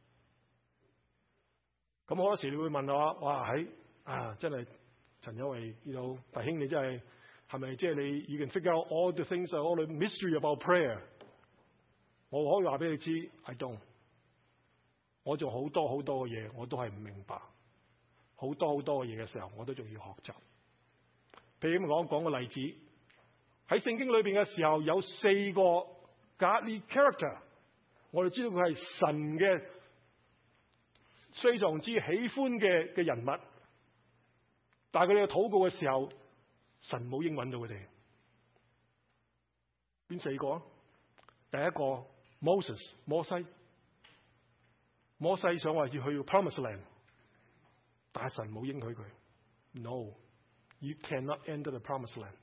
咁好多時你會問我：哇，喺啊真係陳有為呢度弟兄，你真係係咪即係你 you can figure out all the things, all the mystery about prayer？ 我可以話俾你知 ，I don't。我做好多好多嘅嘢，我都係唔明白。好多好多嘅嘢嘅時候，我都仲要學習。 譬如咁講講個例子，喺聖經裏邊嘅時候有四個 godly character， 我哋知道佢係神嘅非常之喜歡嘅嘅人物，但係佢哋嘅禱告嘅時候，神冇應允到佢哋。邊四個啊？第一個 Moses 摩西，摩西想話要去 Promised Land， 但係神冇應許佢。No， you cannot enter the Promised Land。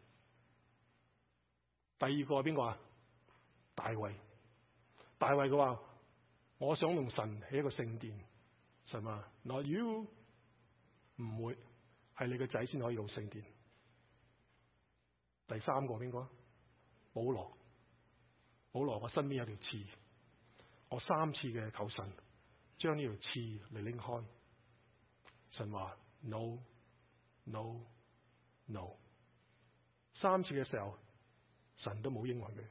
第二個係邊個啊？大衛，大衛佢話我想用神起一個聖殿，神話 Not you， 唔會，係你個仔先可以用聖殿。第三個邊個啊？保羅，保羅我身邊有條刺，我三次嘅求神將呢條刺嚟拎開，神話 no no no， 三次嘅時候神都冇應允佢。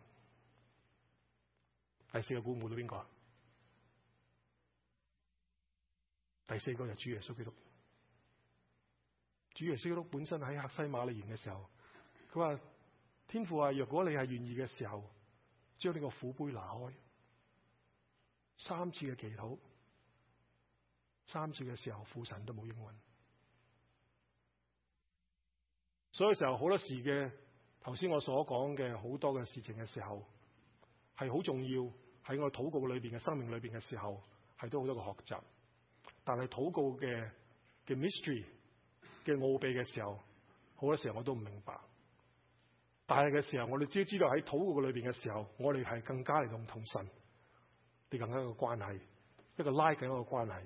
第四個估唔估到邊個啊？第四個就係主耶穌基督。主耶穌基督本身喺客西馬尼園嘅時候，佢話天父啊，若果你係願意嘅時候，將呢個苦杯拿開。三次嘅祈禱，三次嘅時候父神都冇應允。所以時候好多時嘅頭先我所講嘅好多嘅事情嘅時候，係好重要，喺我禱告裏邊嘅生命裏邊嘅時候，係都好多個學習。但係禱告嘅嘅 mystery 嘅奧秘嘅時候，好多時候我都唔明白。但係嘅時候，我哋只要知道喺禱告嘅裏邊嘅時候，我哋係更加嚟同同神，你更加一個關係，一個拉緊一個關係。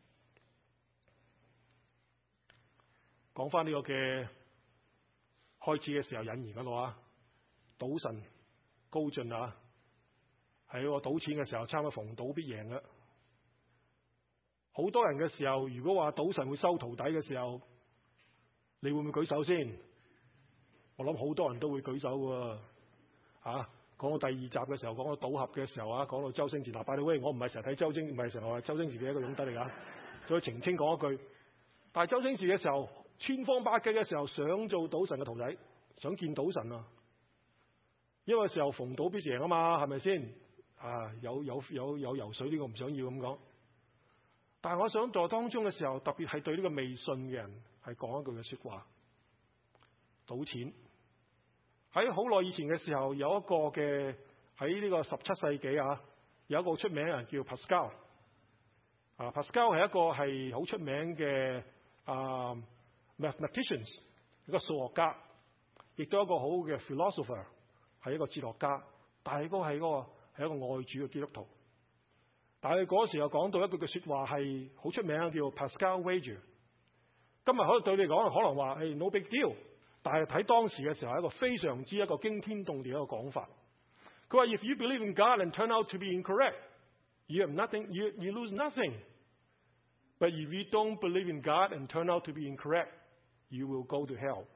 講翻呢個嘅開始嘅時候引言嗰度啊，賭神高進啊，喺個賭錢嘅時候，差唔多逢賭必贏嘅。好多人嘅時候，如果話賭神會收徒弟嘅時候，你會唔會舉手先？我諗好多人都會舉手喎。啊，講到第二集嘅時候，講到賭俠嘅時候啊，講到周星馳。嗱，by the way，我唔係成日睇周星，唔係成日話周星馳嘅一個勇德嚟噶。再澄清講一句，但係周星馳嘅時候，千方百計嘅時候想做賭神嘅徒弟，想見賭神啊。因為時候逢賭必贏啊嘛，係咪先？啊，有有有有游水呢個唔想要咁講。但係我想在當中嘅時候，特別係對呢個未信嘅人，係講一句嘅說話：賭錢。喺好耐以前嘅時候，有一個嘅喺呢個十七世紀啊，有一個出名嘅人叫 Pascal。啊 ，Pascal 係一個係好出名嘅啊 mathematicians， 一個數學家，亦都一個好嘅 philosopher， 係一個哲學家。但係嗰個係嗰個係一個愛主嘅基督徒。但係嗰時又講到一句嘅說話係好出名，叫 Pascal wager。今日可能對你講，可能話係 no big deal。但係睇當時嘅時候係一個非常之一個驚天動地嘅一個講法。佢話 If you believe in God and turn out to be incorrect, you have nothing, you you lose nothing. But if you don't believe in God and turn out to be incorrect, you will go to hell.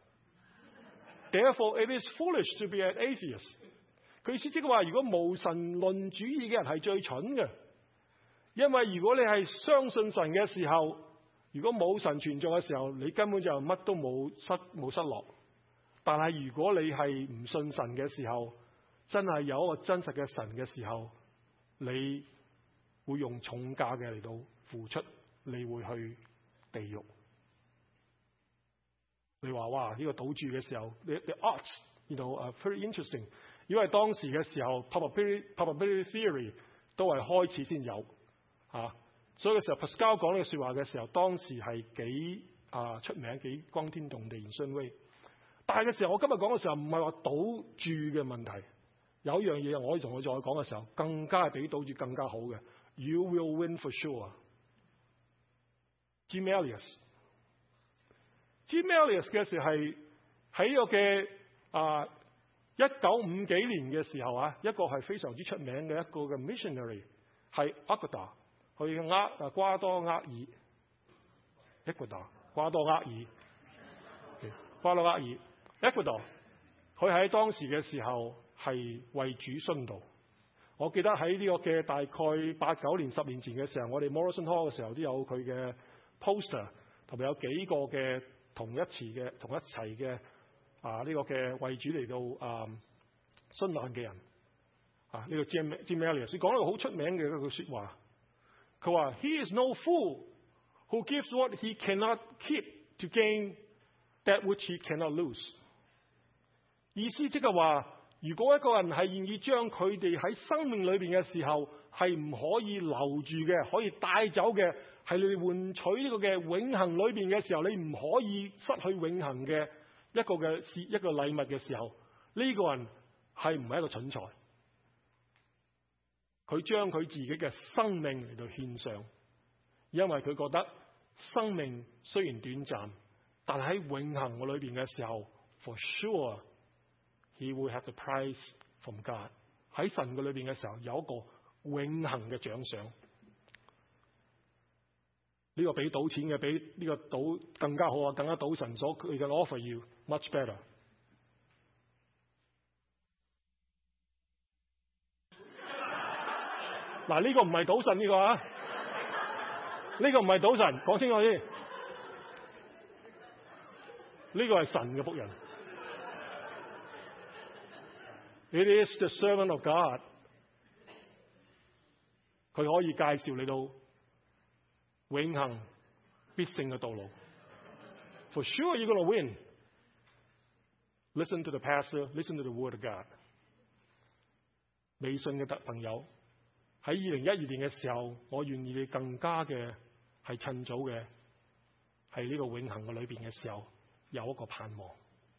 Therefore, it is foolish to be an atheist. 佢意思即係話，如果無神論主義嘅人係最蠢嘅，因為如果你係相信神嘅時候，如果冇神存在嘅時候，你根本就乜都冇失冇失落。但係如果你係唔信神嘅時候，真係有一個真實嘅神嘅時候，你會用重價嘅嚟到付出，你會去地獄。你話哇，呢個賭注嘅時候 the, the odds you know are very interesting， 因為當時嘅時候 probability probability theory 都係開始先有啊，所以嘅時候 Pascal 講呢個說話嘅時候，當時係幾啊出名，幾光天動地，言訊威。但係嘅時候，我今日講嘅時候唔係話賭注嘅問題，有一樣嘢我可以同佢再講嘅時候，更加係比賭注更加好嘅。You will win for sure。Jim Elliot，Jim Elliot 嘅時候係喺個嘅啊一九五幾年嘅時候啊，一個係非常之出名嘅一個嘅 missionary 係 Ecuador 去厄啊瓜多厄爾 Ecuador 瓜多厄爾瓜多厄爾 Ecuador， 佢喺當時嘅時候係為主殉道。我記得喺呢個嘅大概八九年、十年前嘅時候，我哋 Morrison Hall 嘅時候都有佢嘅 poster， 同埋有幾個嘅同一詞嘅同一齊嘅啊呢、這個嘅為主嚟到啊殉難嘅人啊呢、這個 Jim Jim Elliot 佢講一個好出名嘅一句説話，佢話 He is no fool who gives what he cannot keep to gain that which he cannot lose。意思即係話，如果一個人係願意將佢哋喺生命裏邊嘅時候係唔可以留住嘅，可以帶走嘅，係你哋換取呢個嘅永恆裏邊嘅時候，你唔可以失去永恆嘅一個嘅事一個禮物嘅時候，呢、這個人係唔係一個蠢材？佢將佢自己嘅生命嚟到獻上，因為佢覺得生命雖然短暫，但喺永恆我裏邊嘅時候 ，for sure he will have the prize from God。喺神嘅裏邊嘅時候，有一個永恆嘅獎賞。呢、這個比賭錢嘅比呢個賭更加好啊，更加賭神所佢嘅 offer you much better。嗱，呢個唔係賭神呢個啊，呢、這個唔係賭神，講清楚啲。呢、這個係神嘅僕人。It is the servant of God。佢可以介紹你到永恆必勝嘅道路。For sure you're gonna win。Listen to the pastor. Listen to the word of God。未信嘅特朋友喺二零一二年嘅時候，我願意你更加嘅係趁早嘅，喺呢個永恆嘅裏邊嘅時候有一個盼望。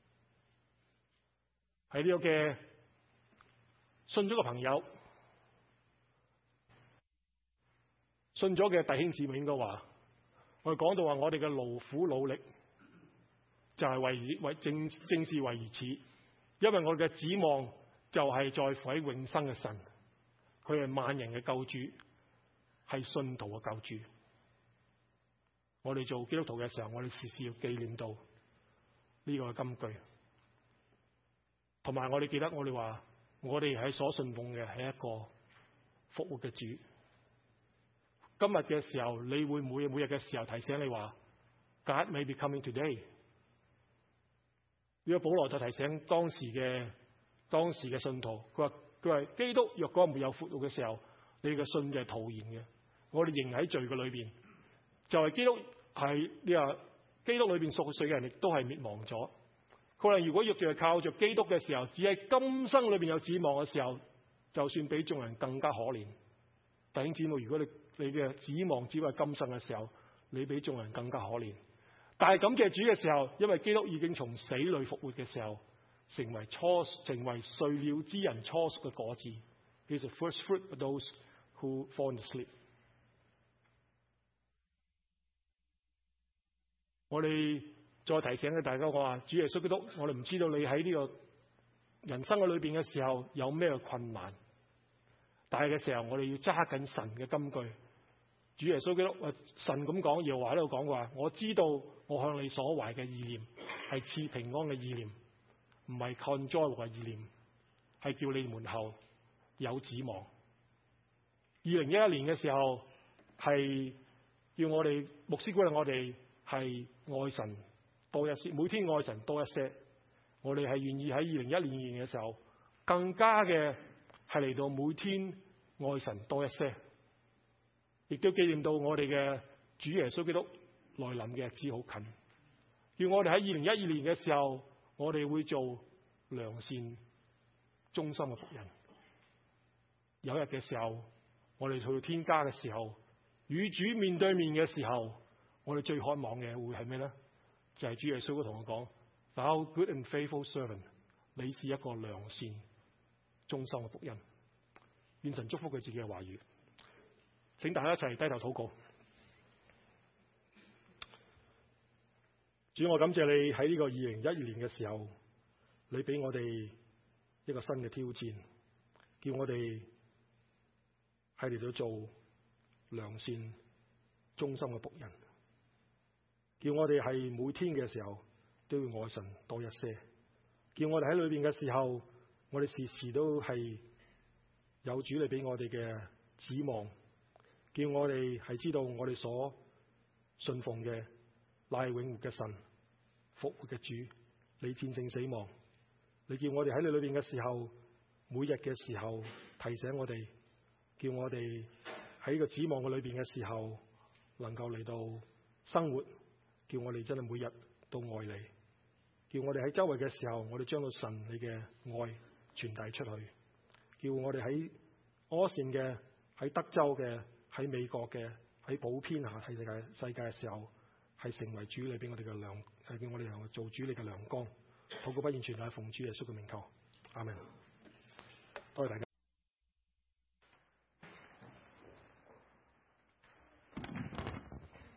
喺呢個嘅信咗嘅朋友，信咗嘅弟兄姊妹應該話，我哋講到話我哋嘅勞苦努力就係為為正正是為如此，因為我哋嘅指望就係在乎喺永生嘅神。佢係萬人嘅救主，係信徒嘅救主。我哋做基督徒嘅時候，我哋時時要紀念到呢個金句，同埋我哋記得我哋話，我哋喺所信奉嘅係一個復活嘅主。今日嘅時候，你會每每日嘅時候提醒你話 God may be coming today。呢個保羅就提醒當時嘅當時嘅信徒，佢話。佢話基督若果沒有復活嘅時候，你嘅信就係徒然嘅。我哋仍喺罪嘅裏邊，就係、是、基督係呢個基督裏邊屬罪嘅人，亦都係滅亡咗。佢話如果若淨係靠着基督嘅時候，只喺今生裏邊有指望嘅時候，就算比眾人更加可憐。弟兄姊妹，如果你你嘅指望只係今生嘅時候，你比眾人更加可憐。但係感謝主嘅時候，因為基督已經從死裏復活嘅時候，成為初成為睡了之人初熟嘅果子。He is the first fruit of those who fall asleep。我哋再提醒嘅大家講話，主耶穌基督，我哋唔知道你喺呢個人生嘅裏邊嘅時候有咩困難，但係嘅時候我哋要揸緊神嘅金句。主耶穌基督，神咁講，耶和華喺度講話，我知道我向你所懷嘅意念係賜平安嘅意念，唔係抗災禍嘅意念，係叫你們後有指望。二零一一年嘅時候係叫我哋牧師鼓勵我哋係愛神多一些，每天愛神多一些。我哋係願意喺二零一二年嘅時候更加嘅係嚟到每天愛神多一些，亦都紀念到我哋嘅主耶穌基督來臨嘅日子好近，叫我哋喺二零一二年嘅時候，我哋會做良善忠心嘅僕人。有日嘅時候，我哋去天家嘅時候，與主面對面嘅時候，我哋最渴望嘅會係咩咧？就係、是、主耶穌同我講 Thou good and faithful servant， 你是一個良善忠心嘅僕人。願神祝福佢自己嘅話語。請大家一齊低頭禱告。主，我感謝你喺呢個二零一二年嘅時候，你俾我哋一個新嘅挑戰，叫我哋係嚟到做良善忠心嘅僕人，叫我哋係每天嘅時候都要愛神多一些，叫我哋喺裏邊嘅時候，我哋時時都係有主你俾我哋嘅指望，叫我哋係知道我哋所信奉嘅乃係永活嘅神、復活嘅主， 你戰勝死亡。你叫我哋喺你裏邊嘅時候，每日嘅時候提醒我哋，叫我哋喺個指望嘅裏邊嘅時候，能夠嚟到生活，叫我哋真係每日都愛你，叫我哋喺周圍嘅時候，我哋將到神你嘅愛傳遞出去，叫我哋喺柯善嘅、喺德州嘅、喺美國嘅、喺普遍下睇世界世界嘅時候，係成為主你俾我哋嘅亮，係叫我哋能夠做主你嘅亮光。禱告不完全係奉主耶穌嘅名求，阿門。多謝大家。